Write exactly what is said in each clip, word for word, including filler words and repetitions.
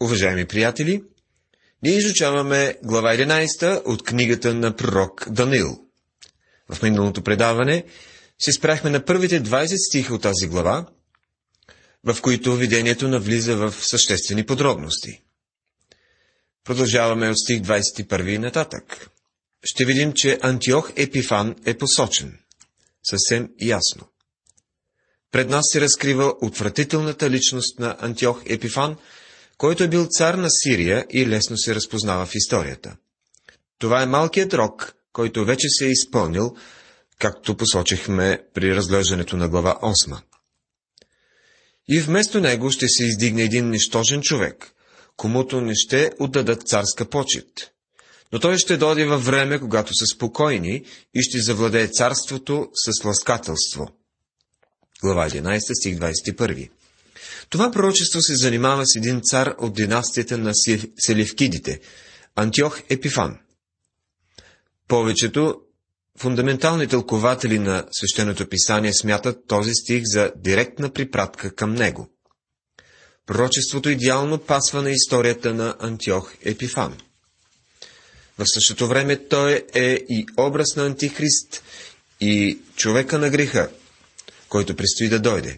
Уважаеми приятели, ние изучаваме глава единадесета от книгата на пророк Даниил. В миналото предаване се спряхме на първите двадесет стиха от тази глава, в които видението навлиза в съществени подробности. Продължаваме от стих двадесет и първи нататък. Ще видим, че Антиох Епифан е посочен. Съвсем ясно. Пред нас се разкрива отвратителната личност на Антиох Епифан, който е бил цар на Сирия и лесно се разпознава в историята. Това е малкият рок, който вече се е изпълнил, както посочихме при разглеждането на глава осма. И вместо него ще се издигне един нищожен човек, комуто не ще отдадат царска почит. Но той ще дойде във време, когато са спокойни и ще завладее царството с ласкателство. Глава единадесета, стих двадесет и първи. Това пророчество се занимава с един цар от династията на Селевкидите, Антиох Епифан. Повечето фундаментални тълкователи на Свещеното писание смятат този стих за директна припратка към него. Пророчеството идеално пасва на историята на Антиох Епифан. В същото време той е и образ на Антихрист и човека на греха, който предстои да дойде.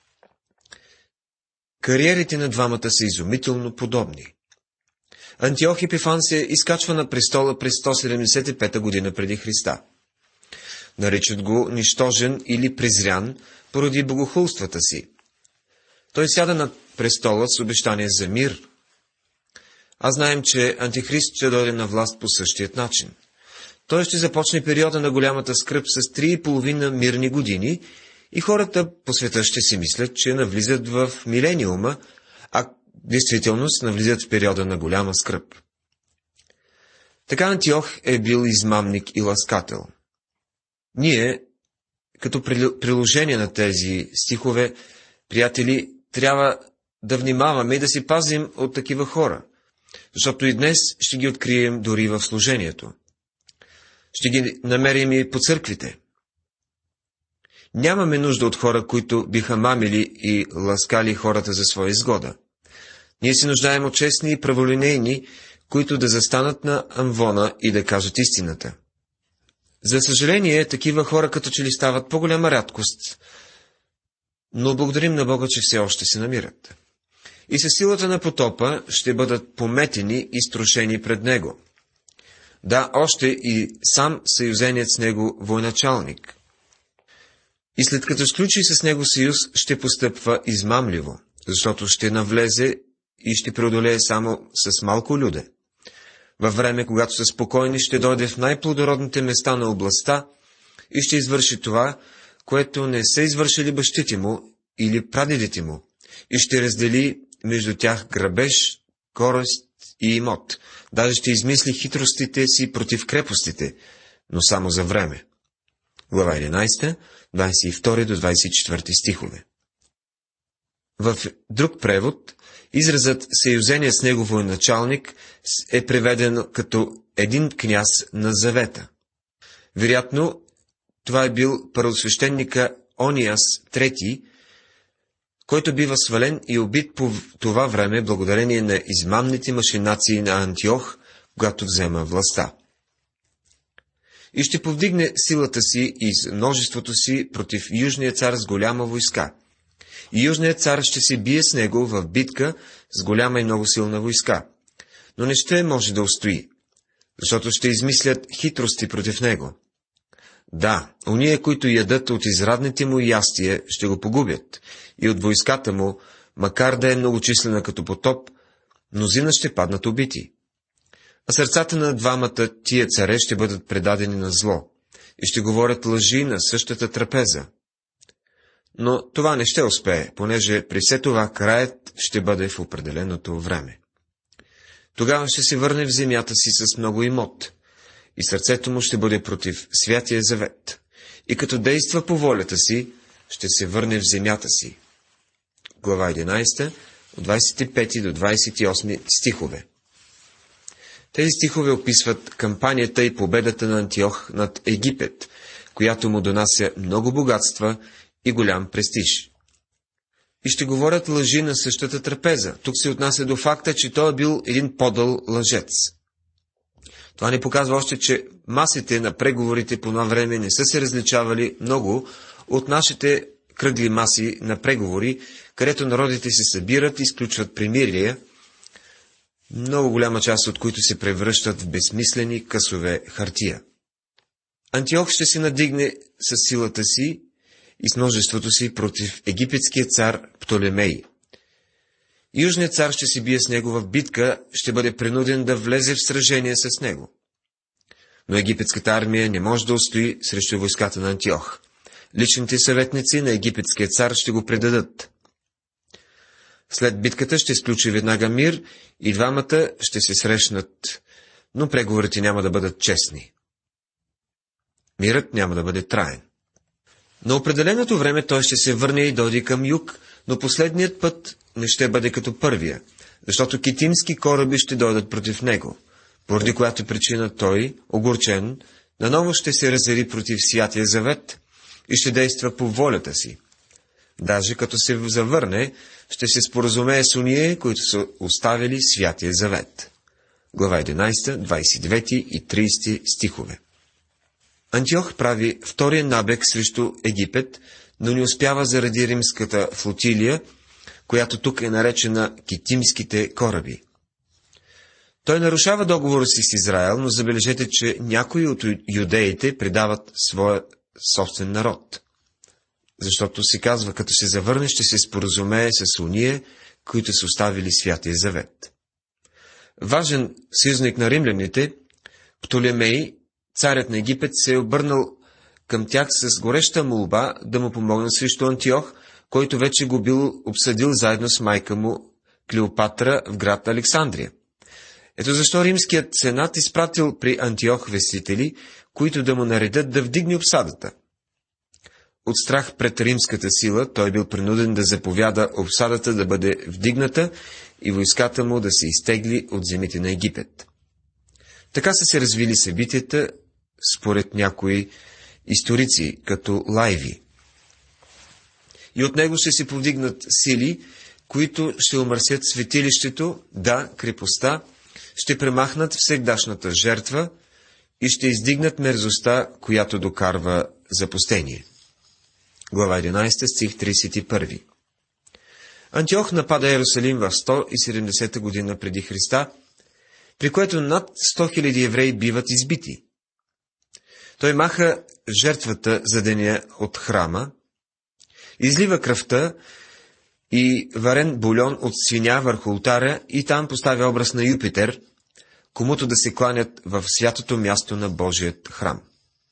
Кариерите на двамата са изумително подобни. Антиох Епифан се изкачва на престола през сто седемдесет и пета година преди Христа. Наричат го нищожен или презрян поради богохулствата си. Той сяда на престола с обещание за мир. А знаем, че Антихрист ще дойде на власт по същият начин. Той ще започне периода на голямата скръб с три и половина мирни години и хората по света ще си мислят, че навлизат в милениума, а в действителност навлизат в периода на голяма скръб. Така Антиох е бил измамник и ласкател. Ние, като приложение на тези стихове, приятели, трябва да внимаваме и да си пазим от такива хора, защото и днес ще ги открием дори в служението. Ще ги намерим и по църквите. Нямаме нужда от хора, които биха мамили и ласкали хората за своя изгода. Ние се нуждаем от честни и праволинейни, които да застанат на амвона и да кажат истината. За съжаление, такива хора като че ли стават по-голяма рядкост, но благодарим на Бога, че все още се намират. И със силата на потопа ще бъдат пометени и струшени пред него. Да, още и сам съюзеният с него военачалник. И след като сключи с него съюз, ще постъпва измамливо, защото ще навлезе и ще преодолее само с малко люде. Във време, когато са спокойни, ще дойде в най-плодородните места на областта и ще извърши това, което не са извършили бащите му или прадедите му, и ще раздели между тях грабеж, корост и имот. Даже ще измисли хитростите си против крепостите, но само за време. Глава единадесета, двадесет и втори до двадесет и четвърти стихове. В друг превод, изразът съюзение с него военачалник е преведен като един княз на завета. Вероятно, това е бил първосвещеника Ониас трети, който бива свален и убит по това време благодарение на измамните машинации на Антиох, когато взема властта. И ще повдигне силата си и множеството си против южния цар с голяма войска. И южният цар ще се бие с него в битка с голяма и много силна войска, но не ще може да устои, защото ще измислят хитрости против него. Да, ония, които ядат от израдните му ястия, ще го погубят, и от войската му, макар да е многочислена като потоп, мнозина ще паднат убити. А сърцата на двамата тия царе ще бъдат предадени на зло и ще говорят лъжи на същата трапеза. Но това не ще успее, понеже при все това краят ще бъде в определеното време. Тогава ще се върне в земята си с много имот, и сърцето му ще бъде против святия завет, и като действа по волята си, ще се върне в земята си. Глава единадесета, от двадесет и пети до двадесет и осми стихове. Тези стихове описват кампанията и победата на Антиох над Египет, която му донася много богатства и голям престиж. и ще говорят лъжи на същата трапеза. Тук се отнася до факта, че той е бил един подъл лъжец. Това ни показва още, че масите на преговорите по това време не са се различавали много от нашите кръгли маси на преговори, където народите се събират и сключват примирия, много голяма част от които се превръщат в безсмислени късове хартия. Антиох ще се надигне с силата си и с множеството си против египетския цар Птолемей. Южният цар ще се бие с него в битка, ще бъде принуден да влезе в сражение с него. Но египетската армия не може да устои срещу войската на Антиох. Личните съветници на египетския цар ще го предадат. След битката ще сключи веднага мир и двамата ще се срещнат, но преговорите няма да бъдат честни. Мирът няма да бъде траен. На определеното време той ще се върне и дойде към юг, но последният път не ще бъде като първия, защото китимски кораби ще дойдат против него, поради която причина той, огорчен, наново ще се разяри против Святия Завет и ще действа по волята си. Даже като се завърне, ще се споразумее с оние, които са оставили Святия Завет. Глава единадесета, двадесет и девети и тридесети стихове. Антиох прави втория набег срещу Египет, но не успява заради римската флотилия, която тук е наречена китимските кораби. Той нарушава договора си с Израел, но забележете, че някои от юдеите предават своя собствен народ. Защото се казва, като се завърне, ще се споразумее с уния, които са оставили Святия Завет. Важен съюзник на римляните, Птолемей, царят на Египет, се е обърнал към тях с гореща молба да му помогнат срещу Антиох, който вече го бил обсъдил заедно с майка му Клеопатра в град Александрия. Ето защо римският сенат изпратил при Антиох вестители, които да му наредят да вдигне обсадата. От страх пред римската сила, той бил принуден да заповяда обсадата да бъде вдигната и войската му да се изтегли от земите на Египет. Така са се развили събитията, според някои историци, като Лайви. И от него ще се повдигнат сили, които ще омърсят светилището, да, крепостта, ще премахнат всегдашната жертва и ще издигнат мерзостта, която докарва запустение. Глава единадесета, стих тридесет и първи. Антиох напада Иерусалим в сто и седемдесета година преди Христа, при което над сто хиляди евреи биват избити. Той маха жертвата за деня от храма, излива кръвта и варен бульон от свиня върху ултаря и там поставя образ на Юпитер, комуто да се кланят в святото място на Божият храм.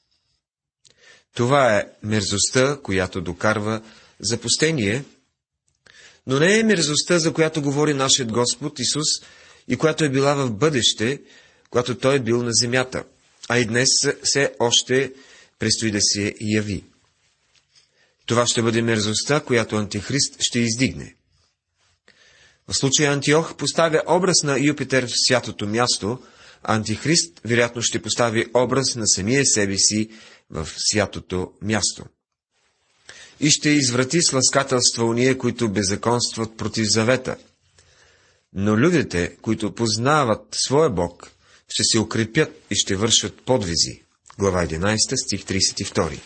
Това е мерзостта, която докарва запустение, но не е мерзостта, за която говори нашият Господ Исус и която е била в бъдеще, когато Той е бил на земята, а и днес все още предстои да се яви. Това ще бъде мерзостта, която Антихрист ще издигне. В случая Антиох поставя образ на Юпитер в святото място, а Антихрист вероятно ще постави образ на самия себе си в святото място. И ще изврати с ласкателства уния, които беззаконстват против завета. Но людите, които познават своя Бог, ще се укрепят и ще вършат подвизи. Глава единадесета, стих тридесет и втори.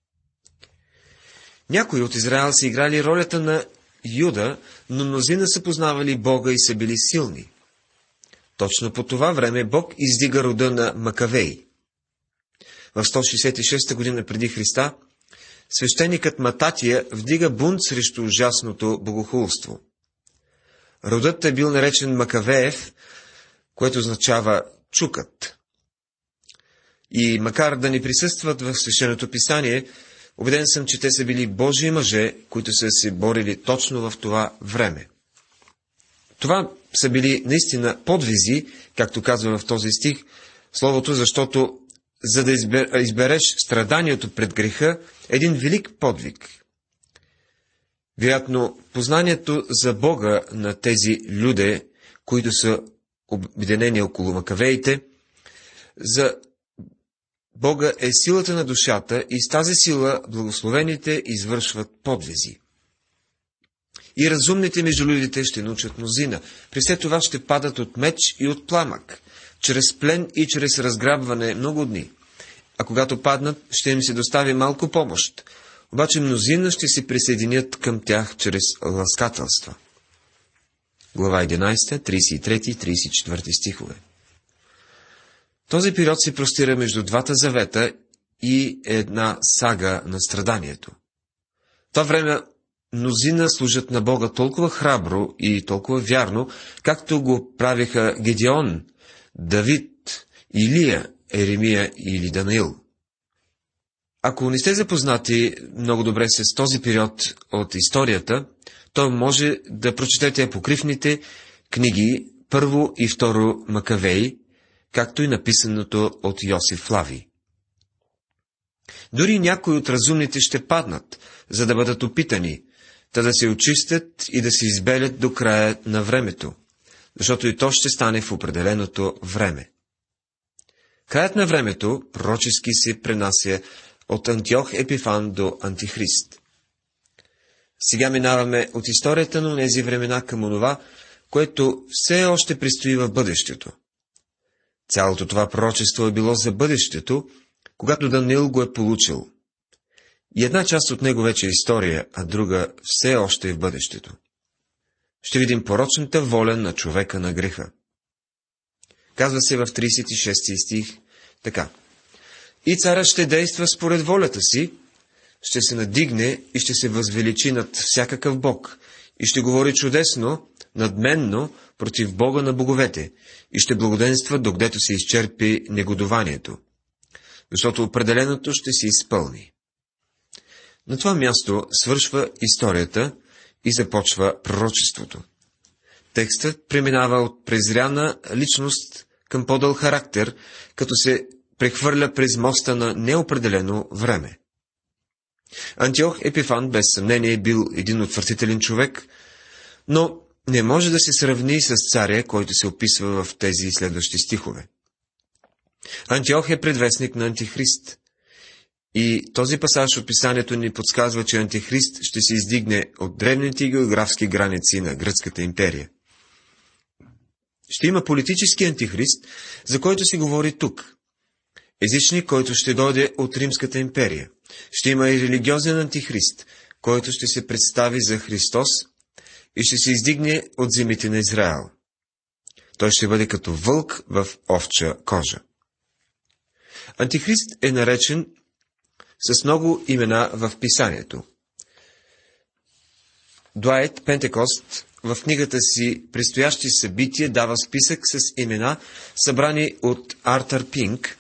Някои от Израел са играли ролята на Юда, но мнозина са познавали Бога и са били силни. Точно по това време Бог издига рода на Макавей. В сто шестдесет и шеста година преди Христа, свещеникът Мататия вдига бунт срещу ужасното богохулство. Родът е бил наречен Макавеев, което означава чукът. И макар да не присъстват в свещеното писание, убеден съм, че те са били Божии мъже, които са се борили точно в това време. Това са били наистина подвизи, както казва в този стих, словото, защото за да избереш страданието пред греха, един велик подвиг. Вероятно, познанието за Бога на тези люде, които са обединени около Макавеите, за Бога е силата на душата и с тази сила благословените извършват подвизи. И разумните между людите ще научат мнозина. При все това ще падат от меч и от пламък, чрез плен и чрез разграбване много дни. А когато паднат, ще им се достави малко помощ. Обаче мнозина ще се присъединят към тях чрез ласкателства. Глава единадесета, тридесет и трети и тридесет и четвърти стихове. Този период се простира между двата завета и една сага на страданието. В това време мнозина служат на Бога толкова храбро и толкова вярно, както го правиха Гедеон, Давид, Илия, Еремия или Данаил. Ако не сте запознати много добре с този период от историята, то може да прочетете апокрифните книги първо и второ Макавеи, както и написаното от Йосиф Флавий. Дори някои от разумните ще паднат, за да бъдат опитани, та да се очистят и да се избелят до края на времето, защото и то ще стане в определеното време. Краят на времето пророчески се пренася от Антиох Епифан до Антихрист. Сега минаваме от историята на тези времена към онова, което все още предстои в бъдещето. Цялото това пророчество е било за бъдещето, когато Даниил го е получил. И една част от него вече е история, а друга все още е в бъдещето. Ще видим порочната воля на човека на греха. Казва се в тридесет и шести стих така. И царът ще действа според волята си, ще се надигне и ще се възвеличи над всякакъв бог, и ще говори чудесно, надменно против Бога на боговете, и ще благоденства, докъдето се изчерпи негодованието, защото определеното ще се изпълни. На това място свършва историята и започва пророчеството. Текстът преминава от презряна личност към по-дълг характер, като се прехвърля през моста на неопределено време. Антиох Епифан без съмнение е бил един отвратителен човек, но не може да се сравни с царя, който се описва в тези следващи стихове. Антиох е предвестник на Антихрист. И този пасаж от писанието ни подсказва, че Антихрист ще се издигне от древните географски граници на Гръцката империя. Ще има политически Антихрист, за който се говори тук. Езичник, който ще дойде от Римската империя. Ще има и религиозен Антихрист, който ще се представи за Христос и ще се издигне от земите на Израел. Той ще бъде като вълк в овча кожа. Антихрист е наречен с много имена в писанието. Дуайт Пентекост в книгата си «Предстоящи събития» дава списък с имена, събрани от Артър Пинк,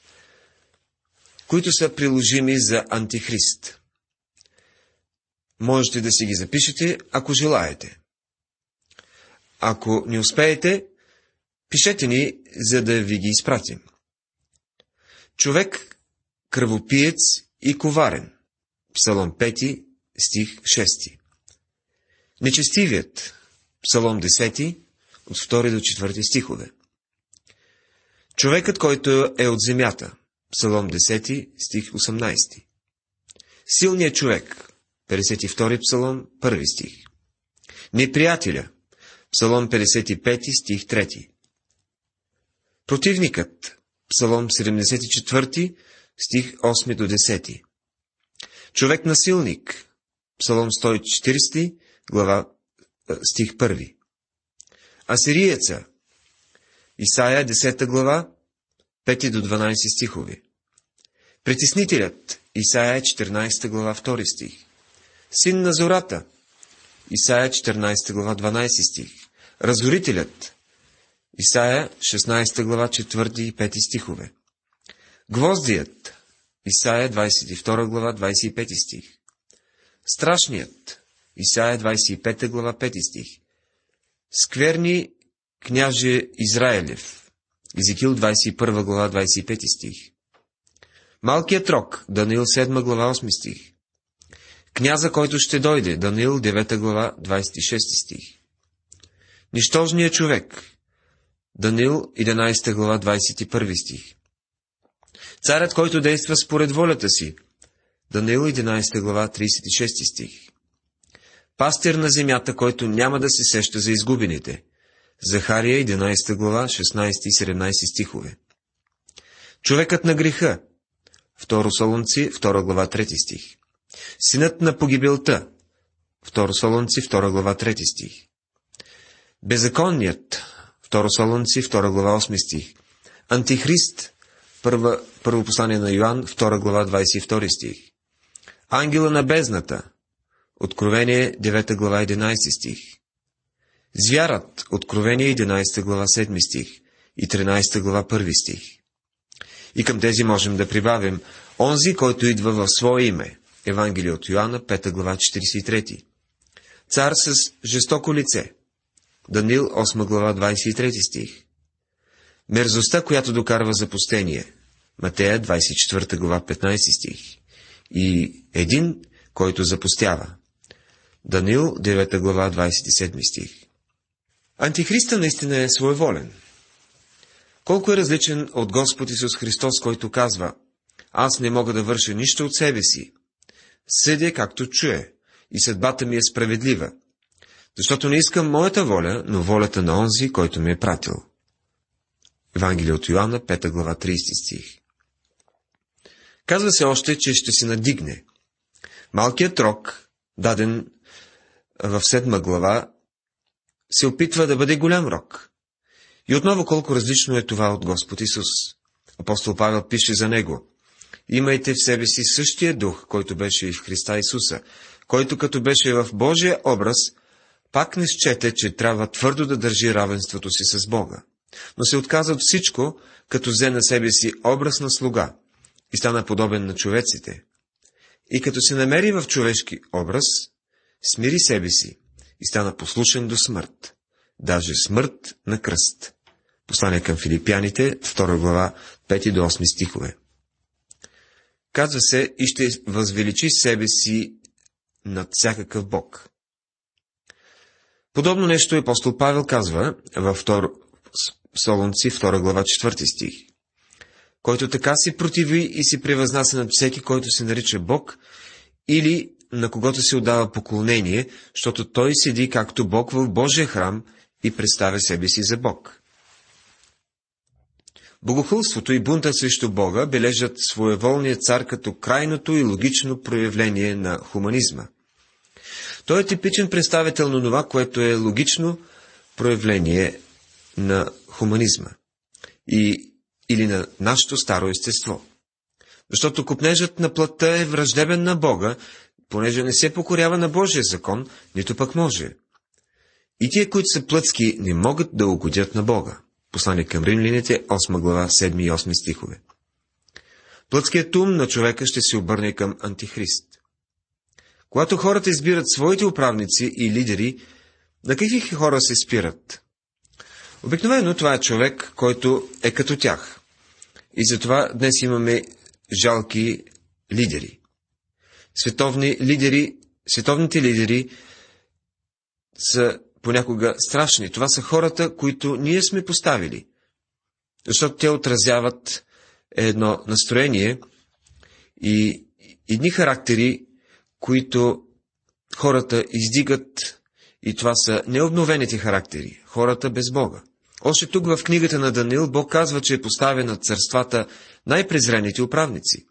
които са приложими за Антихрист. Можете да си ги запишете, ако желаете. Ако не успеете, пишете ни, за да ви ги изпратим. Човек, кръвопиец и коварен. Псалом пети, стих шести. Нечестивият. Псалом десети, от втори до четвърти стихове. Човекът, който е от земята. Псалом десети, стих осемнайсети. Силният човек. петдесет и втори псалом, първи стих. Неприятеля. Псалом петдесет и пети, стих трети. Противникът. Псалом седемдесет и четвърти, стих осми до десети. Човек насилник. Псалом сто и четиридесети, глава, стих първи. Асириеца. Исаия десета глава, пети до дванайсети стихови. Притеснителят. Исаия четиринайсета глава, втори стих. Син на зората. Исаия четиринайсета глава, дванайсети стих. Разорителят. Исаия шестнайсета глава, четвърти и пети стихове. Гвоздият. Исаия двайсет и втора глава, двайсет и пети стих. Страшният. Исаия двайсет и пета глава, пети стих. Скверни княже Израилев. Езекил двайсет и първа глава, двайсет и пети стих. Малкият рок. Даниил седма глава, осми стих. Княза, който ще дойде. Даниил девета глава, двайсет и шести стих. Нищожният човек. Даниил единайсета глава, двайсет и първи стих. Царят, който действа според волята си. Даниил единайсета глава, трийсет и шести стих. Пастир на земята, който няма да се сеща за изгубените. Захария, единайсета глава, шестнайсети и седемнайсети стихове. Човекът на греха. Второ Солунци, втора глава, трети стих. Синът на погибелта. Второ Солунци, втора глава, трети стих. Беззаконният. Второ Солунци, втора глава, осми стих. Антихрист. Първа, първо послание на Йоан, втора глава, двайсет и втори стих. Ангела на бездната. Откровение, девета глава, единайсети стих. Звярат. Откровение, единайсета глава, седми стих и тринайсета глава, първи стих. И към тези можем да прибавим онзи, който идва в свое име. Евангелие от Йоанна, пета глава, четирийсет и трети. Цар с жестоко лице. Даниил, осма глава, двайсет и трети стих. Мерзостта, която докарва запустение. Матея, двайсет и четвърта глава, петнайсети стих. И един, който запустява. Даниил, девета глава, двайсет и седми стих. Антихриста наистина е своеволен. Колко е различен от Господ Исус Христос, който казва: аз не мога да върша нищо от себе си. Съдя както чуе, и съдбата ми е справедлива, защото не искам моята воля, но волята на онзи, който ми е пратил. Евангелие от Йоанна, пета глава, трийсети стих. Казва се още, че ще се надигне. Малкият рог, даден в седма глава, се опитва да бъде голям рог. И отново колко различно е това от Господ Исус. Апостол Павел пише за него: имайте в себе си същия дух, който беше и в Христа Исуса, който като беше в Божия образ, пак не счете, че трябва твърдо да държи равенството си с Бога, но се отказа от всичко, като взе на себе си образ на слуга и стана подобен на човеците. И като се намери в човешки образ, смири себе си и стана послушен до смърт, даже смърт на кръст. Послание към Филипяните, втора глава, пети до осми стихове. Казва се: и ще възвеличи себе си над всякакъв Бог. Подобно нещо апостол Павел казва във второ Солунци, втора глава, четвърти стих. Който така се противи и се превъзнася над всеки, който се нарича Бог, или на когото се отдава поклонение, защото той седи както Бог в Божия храм и представя себе си за Бог. Богохулството и бунта срещу Бога бележат своеволния цар като крайното и логично проявление на хуманизма. Той е типичен представител на това, което е логично проявление на хуманизма и, или на нашето старо естество. Защото копнежът на плътта е враждебен на Бога, понеже не се покорява на Божия закон, нито пък може. И тия, които са плътски, не могат да угодят на Бога. Послание към Римляните, осма глава, седми и осми стихове. Плътският ум на човека ще се обърне към Антихрист. Когато хората избират своите управници и лидери, на какви хора се спират? Обикновено това е човек, който е като тях. И затова днес имаме жалки лидери. Световни лидери, световните лидери са понякога страшни. Това са хората, които ние сме поставили. Защото те отразяват едно настроение и едни характери, които хората издигат, и това са необновените характери, хората без Бога. Още тук в книгата на Даниил Бог казва, че е поставен над царствата най-презрените управници.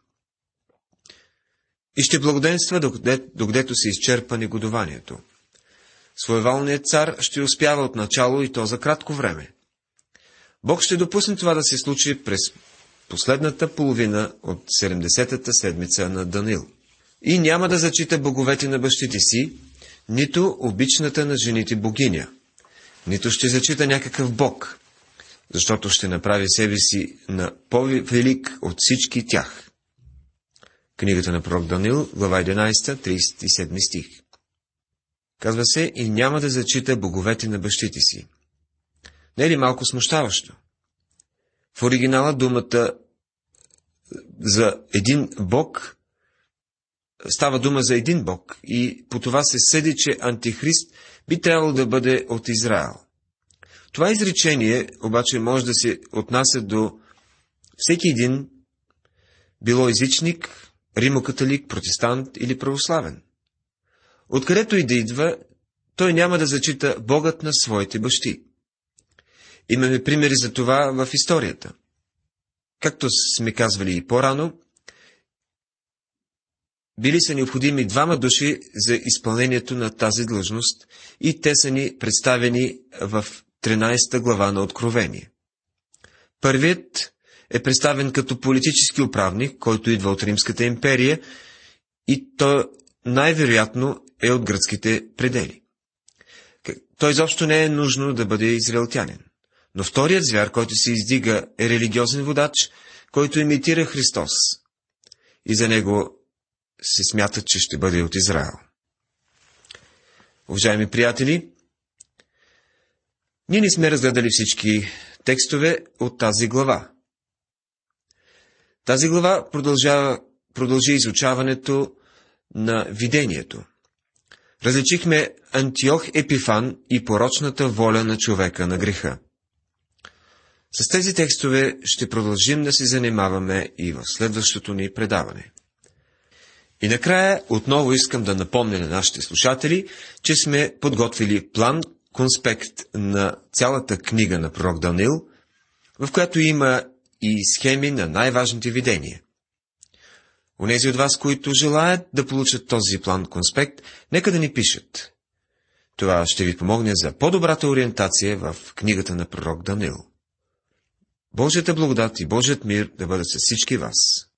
И ще благоденства, докъдето се изчерпа негодованието. Своеволният цар ще успява от начало, и то за кратко време. Бог ще допусне това да се случи през последната половина от седемдесетата седмица на Даниил. И няма да зачита боговете на бащите си, нито обичната на жените богиня, нито ще зачита някакъв бог, защото ще направи себе си на по-велик от всички тях. Книгата на пророк Даниил, глава единайсета, трийсет и седми стих. Казва се: и няма да зачита боговете на бащите си. Не е ли малко смущаващо? В оригинала думата за един бог става дума за един бог, и по това се съди, че Антихрист би трябвало да бъде от Израел. Това изречение обаче може да се отнася до всеки един, било езичник, римокатолик, протестант или православен. Откъдето и да идва, той няма да зачита Богът на своите бащи. Имаме примери за това в историята. Както сме казвали и по-рано, били са необходими двама души за изпълнението на тази длъжност и те са ни представени в тринадесета глава на Откровение. Първият е представен като политически управник, който идва от Римската империя и той най-вероятно е от гръцките предели. Той изобщо не е нужно да бъде израелтянин. Но вторият звяр, който се издига, е религиозен водач, който имитира Христос. И за него се смята, че ще бъде от Израел. Уважаеми приятели, ние не сме разгледали всички текстове от тази глава. Тази глава продължава, продължи изучаването на видението. Различихме Антиох Епифан и порочната воля на човека на греха. С тези текстове ще продължим да се занимаваме и в следващото ни предаване. И накрая отново искам да напомня на нашите слушатели, че сме подготвили план, конспект на цялата книга на пророк Даниил, в която има и схеми на най-важните видения. Онези от вас, които желаят да получат този план, конспект, нека да ни пишат. Това ще ви помогне за по-добрата ориентация в книгата на пророк Даниил. Божията благодат и Божият мир да бъдат с всички вас.